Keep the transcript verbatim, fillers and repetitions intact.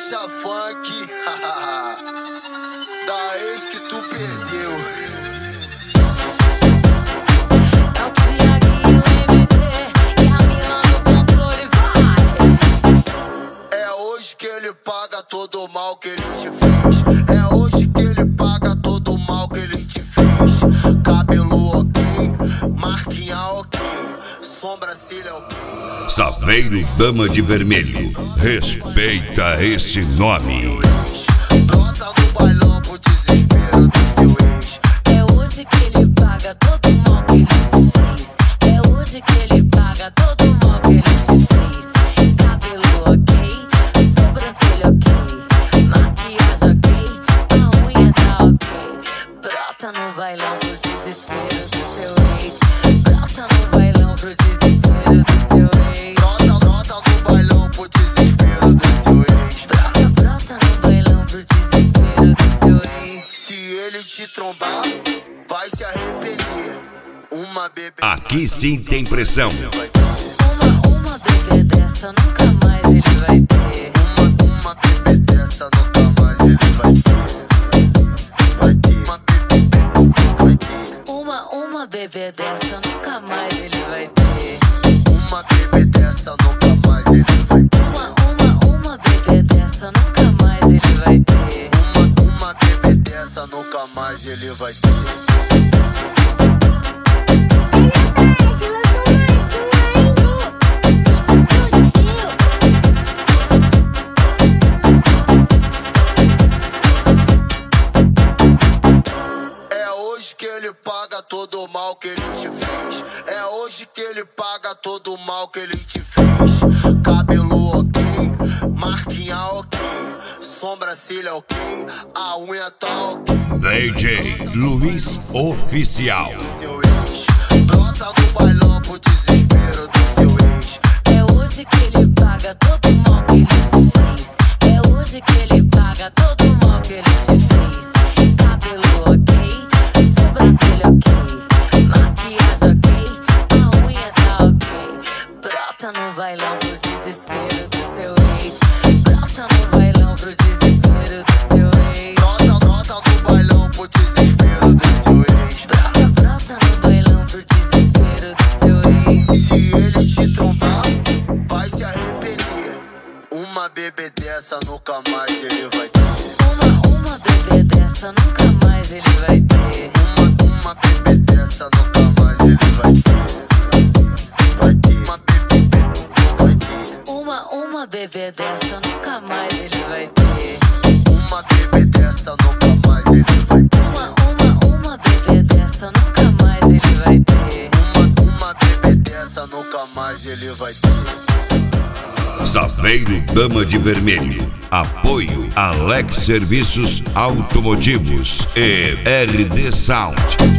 Marcha funk da ex que tu perdeu. É o Thiaguinho M D e a Milan no controle, vai! É hoje que ele paga todo o mal que ele te fez. É hoje que ele paga todo o mal que ele te fez. Cabelo ok, marquinha ok, sobrancelha ok. Saveiro Dama de Vermelho, respeita esse nome. Brota no bailão pro desespero do seu ex. É hoje que ele paga todo o mal que ele te fez. É hoje que ele paga todo o mal que ele te fez. Cabelo ok, sobrancelha ok, maquiagem ok, a unha tá ok. Brota no bailão pro desespero do seu ex. Brota no bailão pro desespero do seu ex. Te trombar, vai se arrepender. Uma bebê. Aqui sim tem pressão. Uma, uma bebê dessa nunca mais ele vai ter. Uma, uma bebê dessa nunca mais ele vai ter. Vai ter. Uma bebê, vai ter. Uma, uma bebê dessa nunca mais ele vai ter. Uma bebê dessa nunca mais ele vai ter. Uma, uma, uma bebê dessa nunca mais ele vai ter. Uma, uma bebê dessa nunca mais ele vai ter. É hoje que ele paga todo o mal que ele te fez. É hoje que ele paga todo o mal que ele te fez. Cabelo ok, marquinha ok, sobrancelha ok, a unha tá ok. D J Luiz Oficial. Seu ex, brota no bailão pro desespero do seu ex. É hoje que ele paga todo o mal que ele te fez. É hoje que ele paga todo o mal que ele te fez. Cabelo ok, sobrancelha ok, maquiagem ok, a unha tá ok. Brota no bailão pro desespero do seu ex. Brota no bailão pro desespero do seu ex. Brota, brota no bailão pro desespero do seu ex. Brota, brota no bailão pro desespero do seu ex. Se ele te trombar, vai se arrepender. Uma bebê dessa nunca mais ele vai ter. Uma, uma bebê dessa nunca mais ele vai ter. Uma, uma bebê dessa nunca mais ele vai ter. Vai ter. Uma bebê, vai ter. Uma, uma bebê dessa nunca mais ele vai ter. Uma bebê dessa nunca mais ele vai ter. Uma, uma, uma bebê dessa nunca mais ele vai ter. Uma, uma bebê dessa nunca mais ele vai ter. Saveiro Dama de Vermelho. Apoio Alex Serviços Automotivos e R D Sound.